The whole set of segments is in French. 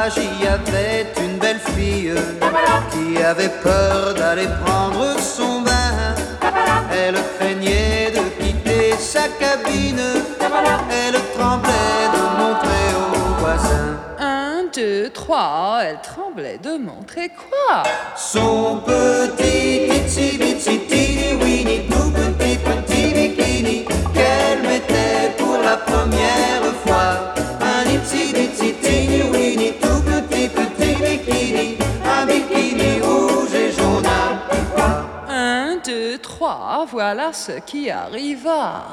village, il y avait une belle fille qui avait peur d'aller prendre son bain. Elle craignait de quitter sa cabine, elle tremblait de montrer aux voisins. 1, 2, 3, elle tremblait de montrer quoi? Son petit itsy bitsy teeny weeny, tout petit petit bikini qu'elle mettait pour la première fois. Un itsy bitsy teeny weeny, tout petit petit bikini, un bikini rouge et jaune à pois. 1, 2, 3, voilà ce qui arriva.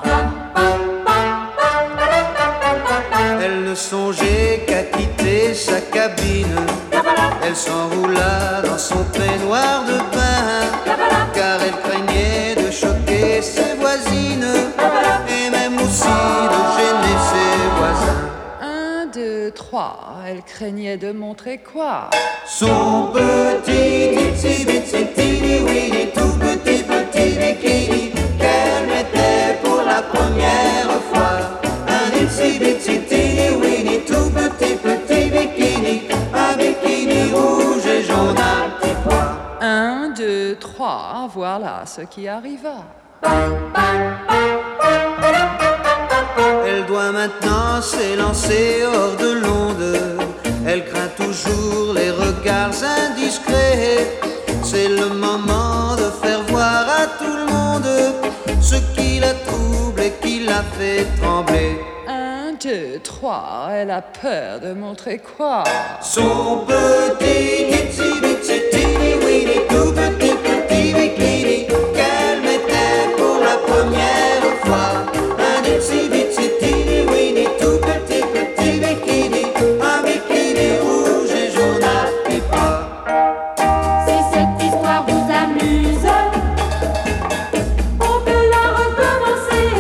Elle ne songeait qu'à quitter sa cabine. Elle s'enroula dans son peignoir de bain, car elle craignait de choquer ses voisines et même aussi de gêner ses voisins. 1, 2, 3, elle craignait de montrer quoi? Son petit itsy bitsy teeny weeny, tout petit petit bikini qu'elle mettait pour la première fois. Un itsy bitsy teeny weeny, tout petit petit bikini, un bikini rouge et jaune à petits pois. 1, 2, 3, voilà ce qui arriva. Elle doit maintenant s'élancer hors de l'onde. Elle craint toujours les regards indiscrets. C'est le moment de faire voir à tout le monde ce qui la trouble et qui la fait trembler. 1, 2, 3, elle a peur de montrer quoi? Son petit itsy bitsy teeny weeny, tout petit petit bikini qu'elle mettait pour la première fois. Un itsy bitsy teeny weeny, tout petit petit bikini, un bikini rouge et jaune à petits pois. Si cette histoire vous amuse, on peut la recommencer.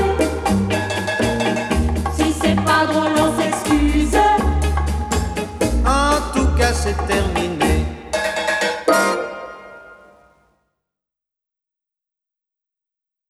Si c'est pas drôle, on s'excuse. En tout cas, c'est terminé.